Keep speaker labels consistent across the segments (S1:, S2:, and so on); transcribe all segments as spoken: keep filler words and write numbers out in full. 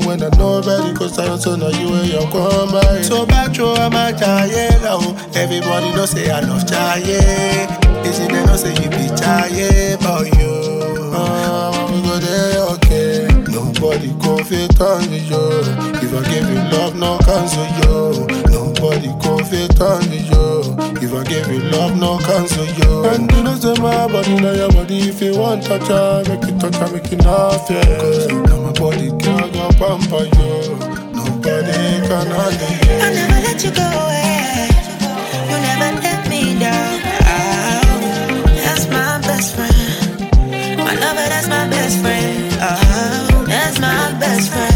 S1: when I know very cause time so now you and your come by. So back to my jaye now. Everybody know say I love jaye. Is it they know say you be jaye but you? Oh, we go there okay. Nobody go fit on you. If I give you love, no cancel you. Nobody go fit on you. If I give you love, no cancel you. And you know say my body, now your body. If you want touch her, make it touch her, make it not fear. Cause now my body can't go pamper you. Nobody can handle you.
S2: I'll never let you go away. You never let me down. Oh, that's my best friend. My lover, that's my best friend. Oh, that's my best friend.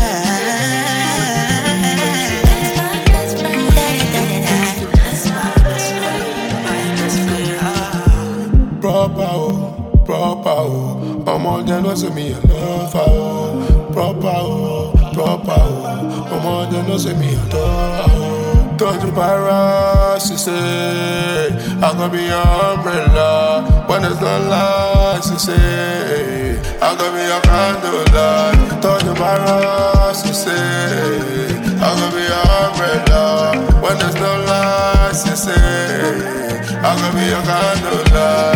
S1: Proper, oh, proper, oh. I'm all there, no say me a lover, oh. Proper, oh, proper, oh. I'm all there, no say me a lover, oh. Touch the paradise, she say I gonna be your umbrella. When there's no light, she say I gonna be your candlelight. Touch the paradise, she say I gonna be your umbrella. When there's no light, she say I gonna be your candlelight.